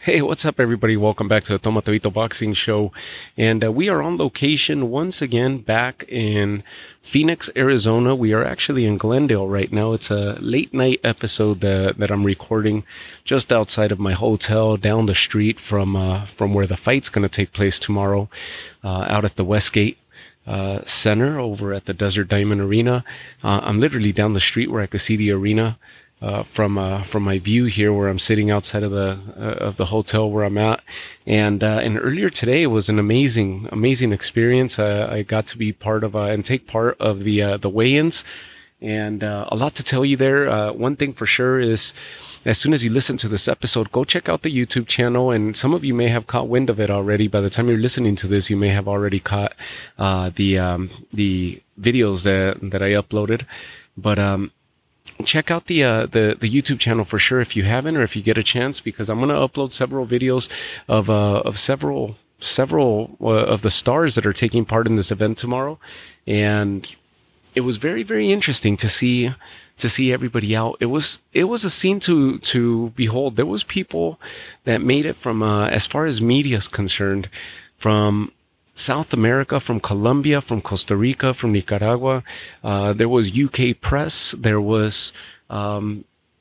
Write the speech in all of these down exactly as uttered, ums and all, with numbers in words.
Hey, what's up, everybody? Welcome back to the Tomatavito Boxing Show. And uh, we are on location once again back in Phoenix, Arizona. We are actually in Glendale right now. It's a late night episode that, that I'm recording just outside of my hotel down the street from uh, from where the fight's going to take place tomorrow, uh, out at the Westgate uh, Center over at the Desert Diamond Arena. Uh, I'm literally down the street where I could see the arena Uh, from uh, from my view here, where I'm sitting outside of the uh, of the hotel where I'm at, and uh, and earlier today was an amazing amazing experience. Uh, I got to be part of uh, and take part of the uh, the weigh-ins, and uh, a lot to tell you there. Uh, one thing for sure is, as soon as you listen to this episode, go check out the YouTube channel, and some of you may have caught wind of it already. By the time you're listening to this, you may have already caught uh, the um, the videos that that I uploaded, but um. Check out the, uh, the, the YouTube channel for sure if you haven't, or if you get a chance, because I'm going to upload several videos of, uh, of several, several uh, of the stars that are taking part in this event tomorrow. And it was very, very interesting to see, to see everybody out. It was, it was a scene to, to behold. There was people that made it from, uh, as far as media is concerned, from South America, from Colombia, from Costa Rica, from Nicaragua. Uh, there was U K press. There was, um,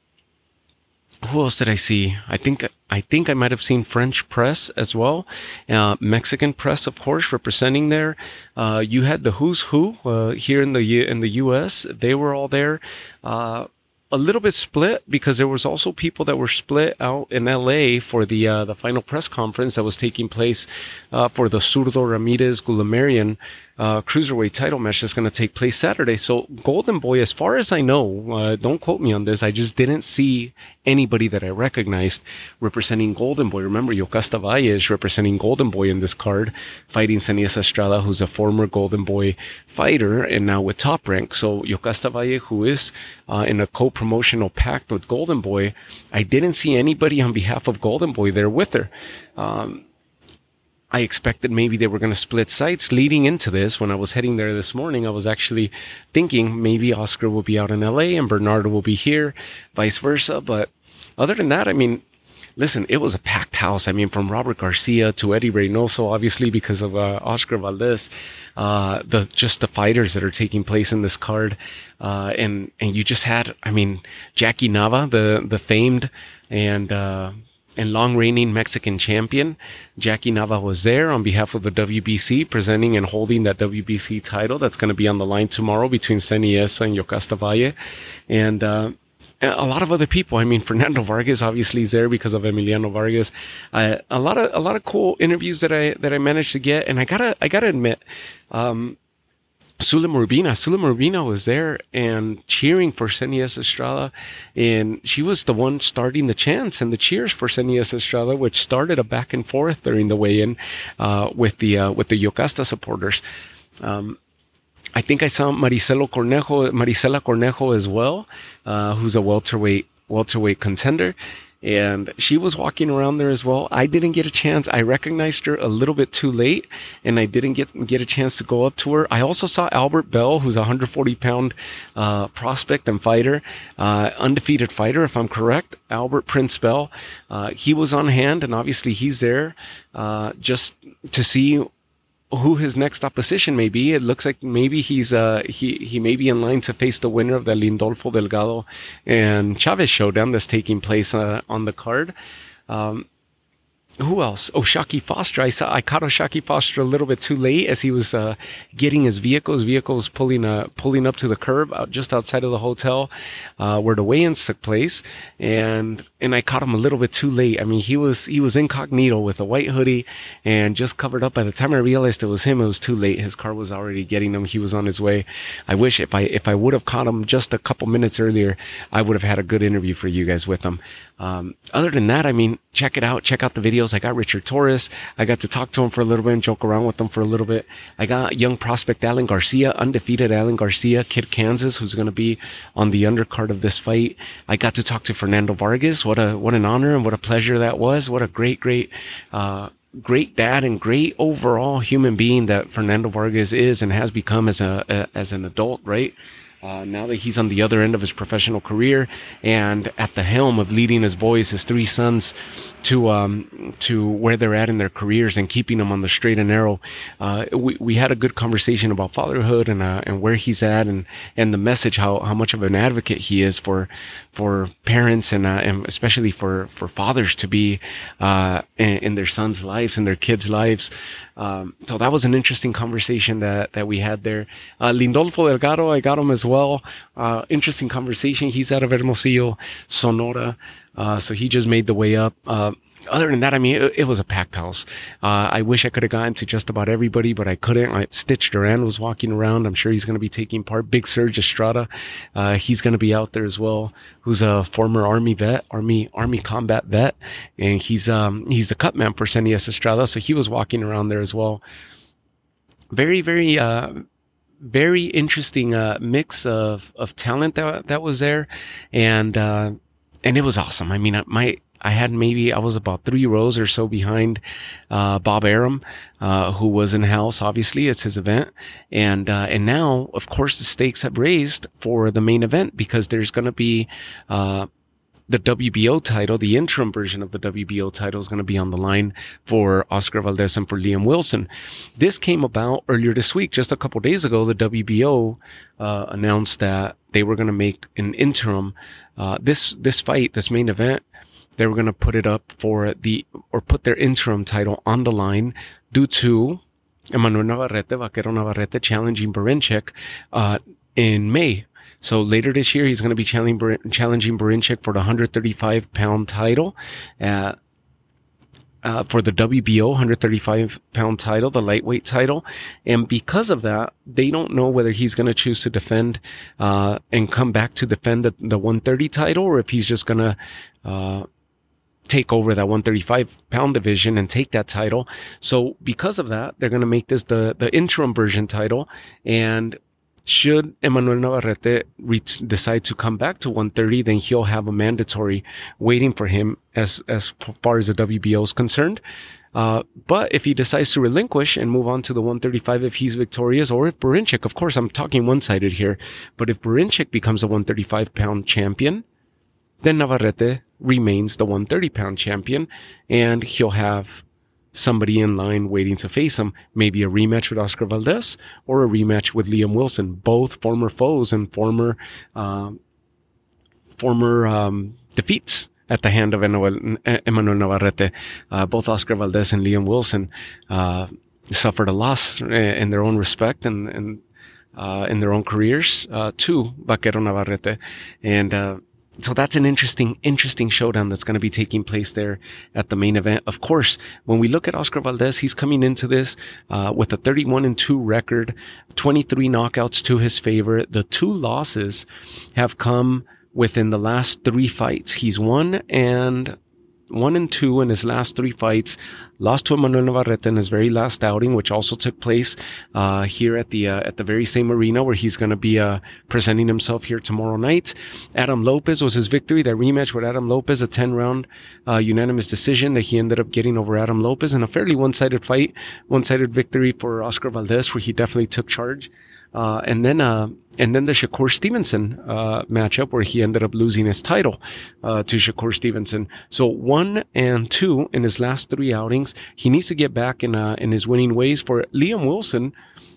who else did I see? I think, I think I might have seen French press as well. Uh, Mexican press, of course, representing there. Uh, you had the who's who, uh, here in the, in the U S. They were all there. Uh, A little bit split, because there was also people that were split out in L A for the uh, the final press conference that was taking place uh, for the Zurdo Ramirez Guillemarian uh, cruiserweight title match that's going to take place Saturday. So Golden Boy, as far as I know, uh, don't quote me on this, I just didn't see anybody that I recognized representing Golden Boy. Remember, Yokasta Valle is representing Golden Boy in this card, fighting Seniesa Estrada, who's a former Golden Boy fighter and now with Top Rank. So Yokasta Valle, who is uh, in a co-promotional pact with Golden Boy, I didn't see anybody on behalf of Golden Boy there with her. Um, I expected maybe they were going to split sites leading into this. When I was heading there this morning, I was actually thinking maybe Oscar will be out in L A and Bernardo will be here, vice versa. But other than that, I mean, listen, it was a packed house. I mean, from Robert Garcia to Eddie Reynoso, obviously because of uh, Oscar Valdez, uh, the just the fighters that are taking place in this card, uh, and and you just had, I mean, Jackie Nava, the the famed and uh, and long reigning Mexican champion. Jackie Nava was there on behalf of the W B C, presenting and holding that W B C title that's going to be on the line tomorrow between Seniesa and Yokasta Valle, and uh, a lot of other people. I mean, Fernando Vargas obviously is there because of Emiliano Vargas. Uh, a lot of a lot of cool interviews that I that I managed to get, and I gotta I gotta admit, um, Sulim Urbina, Sulim Urbina was there and cheering for Seniesa Estrada, and she was the one starting the chants and the cheers for Seniesa Estrada, which started a back and forth during the weigh-in uh, with the uh, with the Yocasta supporters. Um, I think I saw Maricelo Cornejo, Maricela Cornejo as well, uh, who's a welterweight, welterweight contender. And she was walking around there as well. I didn't get a chance. I recognized her a little bit too late, and I didn't get, get a chance to go up to her. I also saw Albert Bell, who's a one hundred forty pound, uh, prospect and fighter, uh, undefeated fighter, if I'm correct. Albert Prince Bell. Uh, he was on hand, and obviously he's there, uh, just to see who his next opposition may be. It looks like maybe he's uh he he may be in line to face the winner of the Lindolfo Delgado and Chavez showdown that's taking place uh, on the card. Um, who else? Oh, Shaki Foster. I saw I caught Shaki Foster a little bit too late as he was uh, getting his vehicle. His vehicle was pulling uh, pulling up to the curb out just outside of the hotel uh, where the weigh-ins took place, and and I caught him a little bit too late. I mean, he was he was incognito with a white hoodie and just covered up. By the time I realized it was him, it was too late. His car was already getting him. He was on his way. I wish if I if I would have caught him just a couple minutes earlier, I would have had a good interview for you guys with him. Um, other than that, I mean, check it out. Check out the videos. I got Richard Torres. I got to talk to him for a little bit and joke around with him for a little bit. I got young prospect Alan Garcia, undefeated Alan Garcia, kid Kansas, who's going to be on the undercard of this fight. I got to talk to Fernando Vargas. What a, what an honor and what a pleasure that was. What a great, great, uh, great dad and great overall human being that Fernando Vargas is and has become as a, a as an adult, right? Uh, now that he's on the other end of his professional career and at the helm of leading his boys, his three sons, to um, to where they're at in their careers and keeping them on the straight and narrow. Uh, we we had a good conversation about fatherhood and uh, and where he's at and and the message, how how much of an advocate he is for for parents and uh, and especially for for fathers to be uh, in, in their sons' lives and their kids' lives. Um, so that was an interesting conversation that, that we had there. Uh, Lindolfo Delgado, I got him as well. Uh, interesting conversation. He's out of Hermosillo, Sonora. Uh, so he just made the way up. Uh, other than that, I mean, it, it was a packed house. Uh, I wish I could have gotten to just about everybody, but I couldn't. I, Stitch Duran was walking around. I'm sure he's going to be taking part. Big Serge Estrada, uh, he's going to be out there as well, who's a former Army vet, Army, Army combat vet. And he's, um, he's the cut man for Senias Estrada. So he was walking around there as well. Very, very, uh, very interesting, uh, mix of, of talent that, that was there. And, uh, and it was awesome. I mean, my, I had maybe, I was about three rows or so behind, uh, Bob Arum, uh, who was in house. Obviously, it's his event. And, uh, and now, of course, the stakes have raised for the main event because there's going to be, uh, the W B O title, the interim version of the W B O title is going to be on the line for Oscar Valdez and for Liam Wilson. This came about earlier this week. Just a couple of days ago, the W B O, uh, announced that they were going to make an interim, uh, this, this fight, this main event. They were going to put it up for the, or put their interim title on the line due to Emmanuel Navarrete, Vaquero Navarrete, challenging Berinchik, uh, in May. So later this year, he's going to be challenging, challenging Berinchik for the one thirty-five pound title, uh, uh, for the W B O one thirty-five pound title, the lightweight title. And because of that, they don't know whether he's going to choose to defend, uh, and come back to defend the, the one thirty title, or if he's just going to, uh, take over that one thirty-five pound division and take that title. So because of that, they're going to make this the, the interim version title. And should Emmanuel Navarrete re- decide to come back to one thirty, then he'll have a mandatory waiting for him as, as far as the W B O is concerned. Uh, but if he decides to relinquish and move on to the one thirty-five, if he's victorious, or if Berinchik, of course, I'm talking one-sided here, but if Berinchik becomes a one thirty-five pound champion, then Navarrete remains the one thirty pound champion, and he'll have somebody in line waiting to face him. Maybe a rematch with Oscar Valdez or a rematch with Liam Wilson, both former foes and former, um, former, um, defeats at the hand of Emmanuel Navarrete. Uh, both Oscar Valdez and Liam Wilson, uh, suffered a loss in their own respect and, and, uh, in their own careers, uh, to Vaquero Navarrete. And, uh, So that's an interesting, interesting showdown that's going to be taking place there at the main event. Of course, when we look at Oscar Valdez, he's coming into this, uh, with a thirty-one and two record, twenty-three knockouts to his favor. The two losses have come within the last three fights. He's won and one and two in his last three fights, lost to Emmanuel Navarrete in his very last outing, which also took place, uh, here at the, uh, at the very same arena where he's going to be, uh, presenting himself here tomorrow night. Adam Lopez was his victory. That rematch with Adam Lopez, a ten round, uh, unanimous decision that he ended up getting over Adam Lopez in a fairly one-sided fight, one-sided victory for Oscar Valdez, where he definitely took charge. Uh, and then, uh, and then the Shakur Stevenson, uh, matchup where he ended up losing his title, uh, to Shakur Stevenson. So one and two in his last three outings. He needs to get back in, uh, in his winning ways. For Liam Wilson,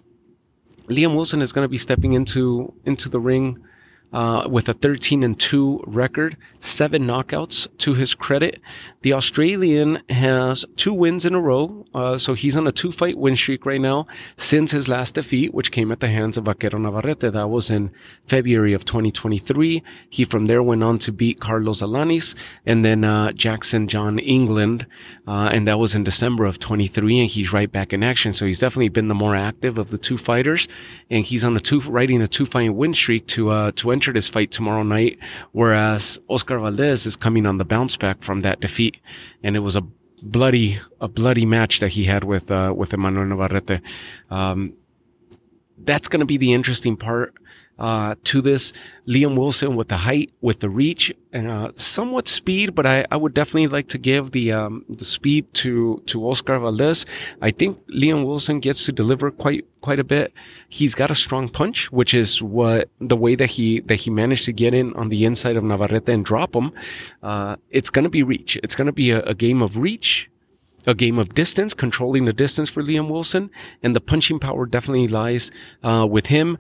Liam Wilson is going to be stepping into, into the ring, uh, with a thirteen and two record, seven knockouts to his credit. The Australian has two wins in a row. Uh, so he's on a two fight win streak right now since his last defeat, which came at the hands of Vaquero Navarrete. That was in February of twenty twenty-three. He from there went on to beat Carlos Alanis and then, uh, Jackson John England. Uh, and that was in December of twenty-three, and he's right back in action. So he's definitely been the more active of the two fighters, and he's on a two, riding a two fight win streak to, uh, to enter this fight tomorrow night. Whereas Oscar Valdez is coming on the bounce back from that defeat. And it was a bloody, a bloody match that he had with, uh, with Emmanuel Navarrete. Um, that's going to be the interesting part. uh, to this. Liam Wilson with the height, with the reach, uh, somewhat speed, but I, I would definitely like to give the, um, the speed to, to Oscar Valdez. I think Liam Wilson gets to deliver quite, quite a bit. He's got a strong punch, which is what the way that he, that he managed to get in on the inside of Navarrete and drop him. Uh, it's going to be reach. It's going to be a, a game of reach, a game of distance, controlling the distance for Liam Wilson, and the punching power definitely lies, uh, with him.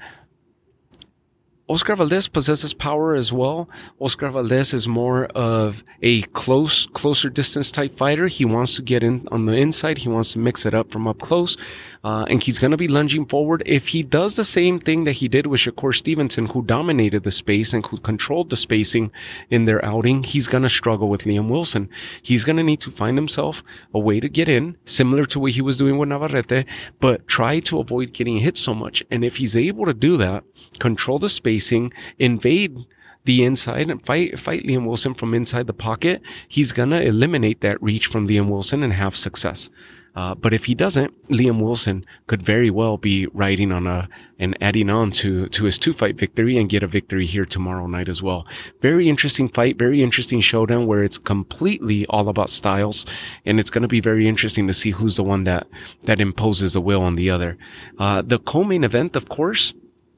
Oscar Valdez possesses power as well. Oscar Valdez is more of a close, closer distance type fighter. He wants to get in on the inside. He wants to mix it up from up close. Uh, and he's going to be lunging forward. If he does the same thing that he did with Shakur Stevenson, who dominated the space and who controlled the spacing in their outing, he's going to struggle with Liam Wilson. He's going to need to find himself a way to get in, similar to what he was doing with Navarrete, but try to avoid getting hit so much. And if he's able to do that, control the spacing, invade the inside and fight, fight Liam Wilson from inside the pocket, he's going to eliminate that reach from Liam Wilson and have success. Uh, but if he doesn't, Liam Wilson could very well be riding on a, and adding on to, to his two fight victory and get a victory here tomorrow night as well. Very interesting fight, very interesting showdown where it's completely all about styles. And it's going to be very interesting to see who's the one that, that imposes the will on the other. Uh, the co-main event, of course,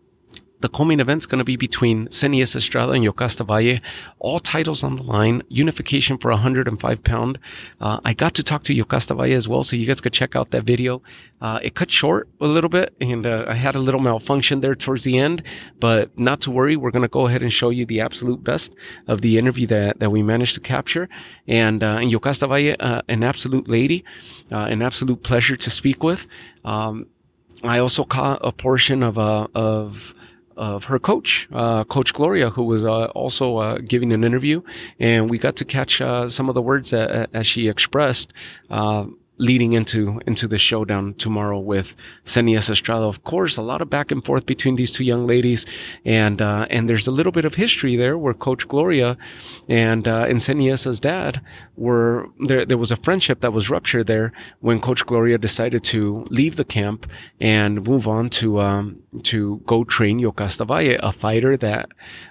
the co-main event's going to be between Seniesa Estrada and Yokasta Valle. All titles on the line. Unification for one hundred five pound. Uh, I got to talk to Yokasta Valle as well, so you guys could check out that video. Uh, it cut short a little bit, and uh, I had a little malfunction there towards the end, but not to worry. We're going to go ahead and show you the absolute best of the interview that, that we managed to capture. And, uh, and Yokasta Valle, uh, an absolute lady, uh, an absolute pleasure to speak with. Um, I also caught a portion of, uh, of, of her coach, uh, Coach Gloria, who was uh, also uh, giving an interview, and we got to catch uh, some of the words that, as she expressed, uh, leading into into the showdown tomorrow with Seniesa Estrada. Of course, a lot of back and forth between these two young ladies, and uh, and there's a little bit of history there where Coach Gloria and uh, and Seniesa's dad were there. There was a friendship that was ruptured there when Coach Gloria decided to leave the camp and move on to um, to go train Yokasta Valle, a fighter that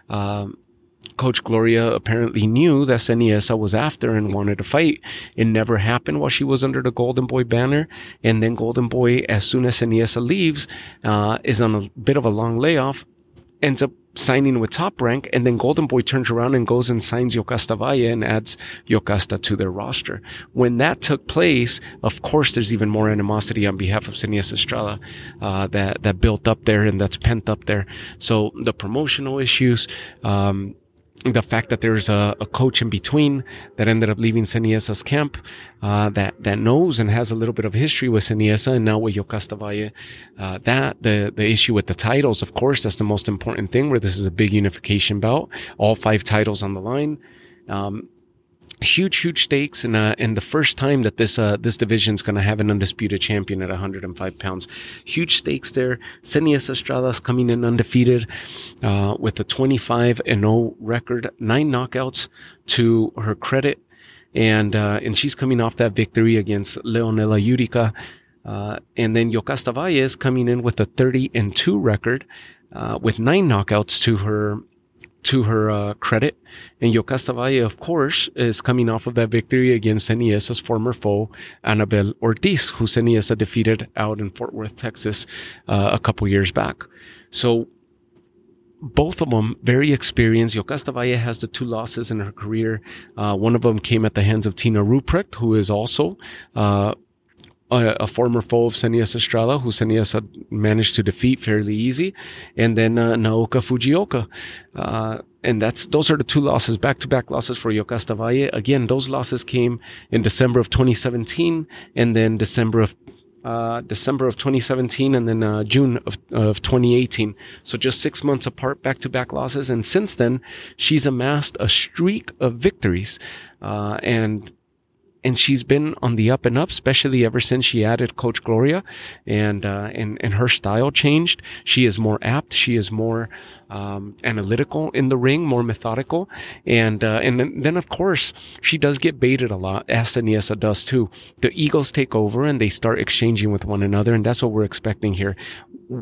um, Coach Gloria apparently knew that Seniesa was after and wanted to fight. It never happened while she was under the Golden Boy banner. And then Golden Boy, as soon as Seniesa leaves, uh, is on a bit of a long layoff, ends up signing with Top Rank. And then Golden Boy turns around and goes and signs Yokasta Valle and adds Yokasta to their roster. When that took place, of course, there's even more animosity on behalf of Seniesa Estrada, uh, that, that built up there and that's pent up there. So the promotional issues, um, the fact that there's a, a coach in between that ended up leaving Seniesa's camp, uh, that, that knows and has a little bit of history with Seniesa and now with Yokasta Valle, uh, that, the, the issue with the titles, of course, that's the most important thing where this is a big unification bout, all five titles on the line. Um, Huge, huge stakes, and uh, and the first time that this uh this division is going to have an undisputed champion at one hundred five pounds. Huge stakes there. Seniesa Estrada's coming in undefeated, uh, with a twenty-five and oh record, nine knockouts to her credit, and uh, and she's coming off that victory against Leonela Utica, uh, and then Yokasta Valle is coming in with a thirty and two record, uh, with nine knockouts to her. to her uh, credit. And Yokasta Valle, of course, is coming off of that victory against Seniesa's former foe, Annabel Ortiz, who Seniesa defeated out in Fort Worth, Texas, uh, a couple years back. So both of them very experienced. Yokasta Valle has the two losses in her career. Uh, one of them came at the hands of Tina Ruprecht, who is also uh, A, a former foe of Seniesa Estrada, who Seniesa managed to defeat fairly easy, and then uh, Naoka Fujioka. Uh, and that's those are the two losses, back-to-back losses for Yokasta Valle. Again, those losses came in December of twenty seventeen, and then December of uh, December of twenty seventeen, and then uh, June of, of twenty eighteen. So just six months apart, back-to-back losses. And since then, she's amassed a streak of victories, uh, and And she's been on the up and up, especially ever since she added Coach Gloria, and uh, and and her style changed. She is more apt. She is more um, analytical in the ring, more methodical, and uh, and then, then of course she does get baited a lot, as Seniesa does too. The egos take over and they start exchanging with one another, and that's what we're expecting here.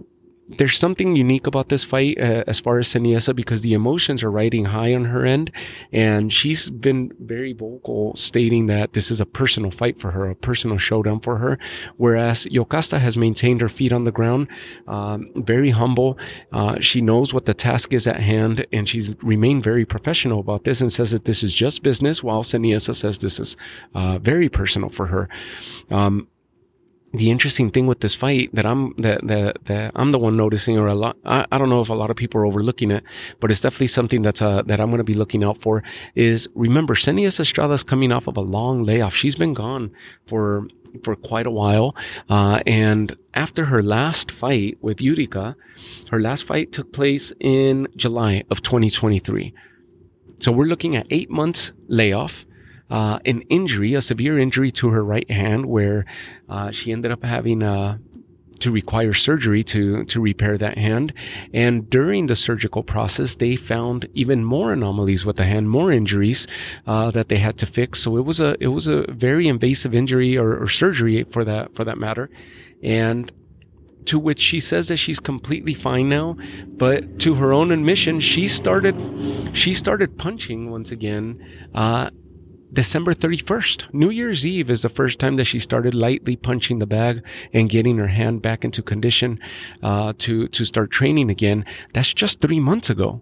there's something unique about this fight uh, as far as Seniesa, because the emotions are riding high on her end, and she's been very vocal stating that this is a personal fight for her, a personal showdown for her, whereas Yokasta has maintained her feet on the ground, um, very humble. Uh, she knows what the task is at hand, and she's remained very professional about this and says that this is just business, while Seniesa says this is uh, very personal for her. Um, The interesting thing with this fight that I'm that that, that I'm the one noticing, or a lot, I, I don't know if a lot of people are overlooking it, but it's definitely something that's uh, that I'm going to be looking out for. Is remember, Seniesa Estrada's coming off of a long layoff. She's been gone for for quite a while, uh, and after her last fight with Yurika, her last fight took place in July of twenty twenty-three. So we're looking at eight months layoff. Uh, an injury, a severe injury to her right hand, where uh, she ended up having uh, to require surgery to to repair that hand. And during the surgical process, they found even more anomalies with the hand, more injuries uh, that they had to fix. So it was a it was a very invasive injury, or, or surgery for that for that matter, and to which she says that she's completely fine now. But to her own admission, she started she started punching once again. Uh, December thirty-first, New Year's Eve, is the first time that she started lightly punching the bag and getting her hand back into condition uh, to to start training again. That's just three months ago.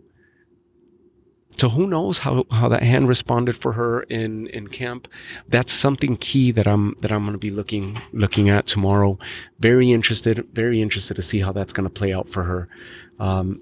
So who knows how, how that hand responded for her in, in camp. That's something key that I'm that I'm going to be looking looking at tomorrow. Very interested, very interested to see how that's going to play out for her. Um,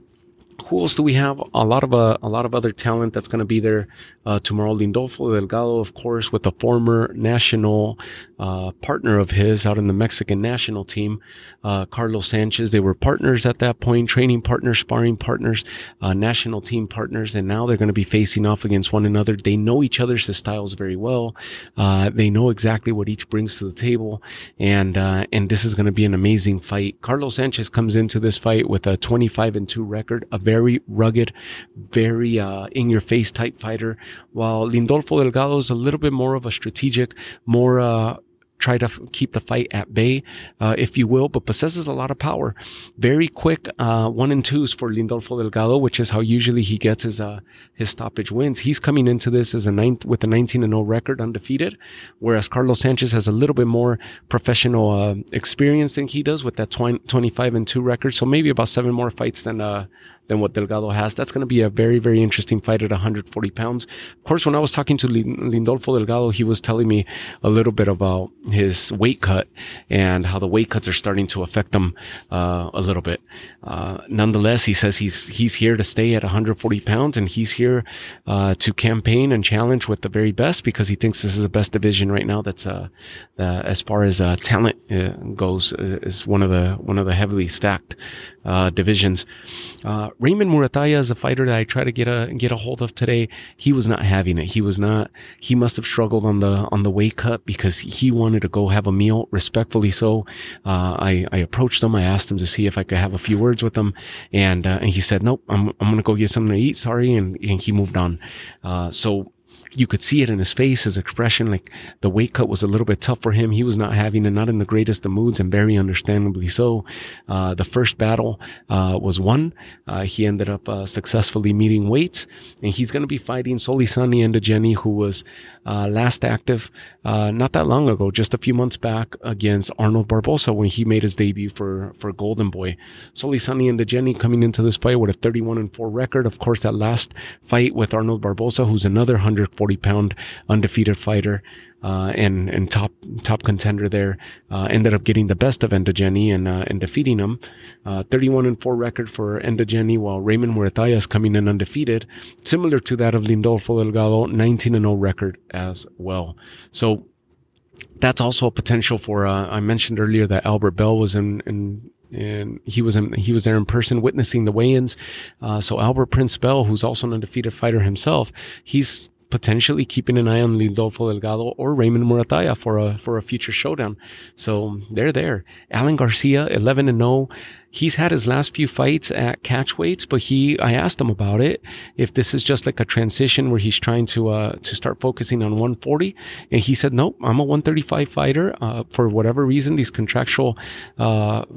Who else do we have? A lot of uh, a lot of other talent that's going to be there uh, tomorrow. Lindolfo Delgado, of course, with a former national uh, partner of his out in the Mexican national team, uh, Carlos Sanchez. They were partners at that point, training partners, sparring partners, uh, national team partners, and now they're going to be facing off against one another. They know each other's styles very well. Uh, they know exactly what each brings to the table, and uh, and this is going to be an amazing fight. Carlos Sanchez comes into this fight with a twenty-five and two record, a very rugged, very uh, in-your-face type fighter, while Lindolfo Delgado is a little bit more of a strategic, more uh, try to f- keep the fight at bay, uh, if you will, but possesses a lot of power. Very quick uh, one and twos for Lindolfo Delgado, which is how usually he gets his uh, his stoppage wins. He's coming into this as a ninth with a nineteen and oh record, undefeated, whereas Carlos Sanchez has a little bit more professional uh, experience than he does with that twenty-five and two record. So maybe about seven more fights than uh, than what Delgado has. That's going to be a very, very interesting fight at one hundred forty pounds. Of course, when I was talking to Lindolfo Delgado, he was telling me a little bit about his weight cut and how the weight cuts are starting to affect him uh, a little bit. Uh, nonetheless, he says he's he's here to stay at one hundred forty pounds, and he's here uh, to campaign and challenge with the very best, because he thinks this is the best division right now. That's uh, uh as far as uh, talent uh, goes, uh, is one of the one of the heavily stacked uh, divisions. Uh, Raymond Murataya is a fighter that I try to get a get a hold of today. He was not having it. He was not. He must have struggled on the on the weight cut, because he wanted to go have a meal, respectfully so. Uh, I I approached him. I asked him to see if I could have a few words with him, and uh, and he said, "Nope, I'm I'm gonna go get something to eat. Sorry," and and he moved on. Uh, so. You could see it in his face, his expression, like the weight cut was a little bit tough for him. He was not having it, not in the greatest of moods, and very understandably so. Uh, the first battle, uh, was won. Uh, he ended up, uh, successfully meeting weight, and he's going to be fighting Solisani Ndegeni, who was, uh, last active, uh, not that long ago, just a few months back, against Arnold Barbosa when he made his debut for, for Golden Boy. Solisani Ndegeni coming into this fight with a thirty-one and four record. Of course, that last fight with Arnold Barbosa, who's another one hundred forty pound undefeated fighter, uh, and, and top, top contender there, uh, ended up getting the best of Ndegeni and, uh, and defeating him. Uh, thirty-one and four record for Ndegeni, while Raymond Murataya is coming in undefeated, similar to that of Lindolfo Delgado, nineteen and oh record as well. So that's also a potential for, uh, I mentioned earlier that Albert Bell was in, in, and he was in, he was there in person witnessing the weigh-ins. Uh, so Albert Prince Bell, who's also an undefeated fighter himself, he's potentially keeping an eye on Lindolfo Delgado or Raymond Murataya for a for a future showdown. So they're there. Alan Garcia, eleven and oh. He's had his last few fights at catch weights, but he I asked him about it, if this is just like a transition where he's trying to uh to start focusing on one forty, and he said, nope, I'm a one thirty-five fighter. Uh, for whatever reason, these contractual uh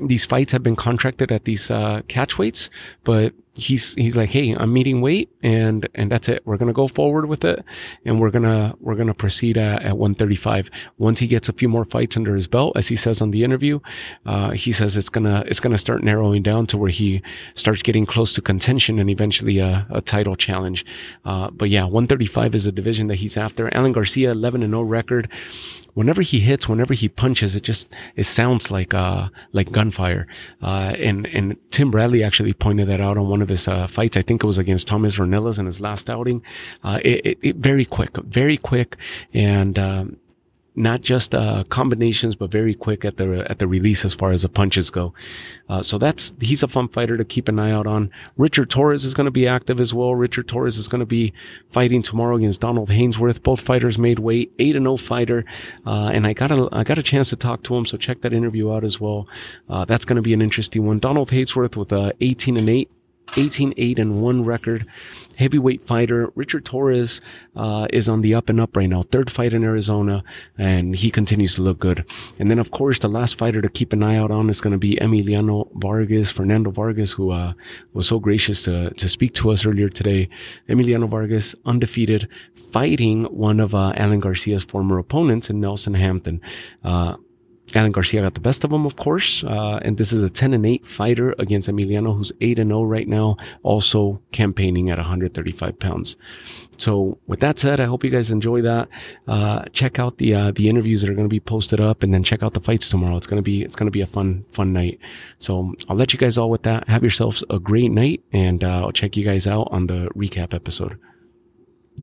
these fights have been contracted at these uh, catch weights, but he's he's like, hey, I'm meeting weight, and and that's it. We're gonna go forward with it, and we're gonna we're gonna proceed at, at one thirty-five. Once he gets a few more fights under his belt, as he says on the interview, uh, he says it's gonna it's gonna start narrowing down to where he starts getting close to contention and eventually a, a title challenge. Uh, but yeah, one thirty-five is a division that he's after. Alan Garcia, eleven and oh record. Whenever he hits, whenever he punches, it just, it sounds like, uh, like gunfire. Uh, and, and Tim Bradley actually pointed that out on one of his, uh, fights. I think it was against Thomas Ornelas in his last outing. Uh, it, it, it very quick, very quick. And, um, not just, uh, combinations, but very quick at the, at the release as far as the punches go. Uh, so that's, he's a fun fighter to keep an eye out on. Richard Torres is going to be active as well. Richard Torres is going to be fighting tomorrow against Donald Hainsworth. Both fighters made weight, eight and oh fighter. Uh, and I got a, I got a chance to talk to him. So check that interview out as well. Uh, that's going to be an interesting one. Donald Hainsworth with a eighteen and eight. eighteen eight and one record, heavyweight fighter. Richard Torres uh is on the up and up right now, third fight in Arizona, and he continues to look good. And then of course the last fighter to keep an eye out on is going to be Emiliano Vargas, Fernando Vargas, who uh was so gracious to to speak to us earlier today. Emiliano Vargas, undefeated, fighting one of uh Alan Garcia's former opponents in Nelson Hampton. uh Alan Garcia got the best of him, of course, uh, and this is a ten and eight fighter against Emiliano, who's eight and oh right now, also campaigning at one hundred thirty-five pounds. So with that said, I hope you guys enjoy that. Uh, check out the, uh, the interviews that are going to be posted up, and then check out the fights tomorrow. It's going to be, it's going to be a fun, fun night. So I'll let you guys all with that. Have yourselves a great night, and uh, I'll check you guys out on the recap episode.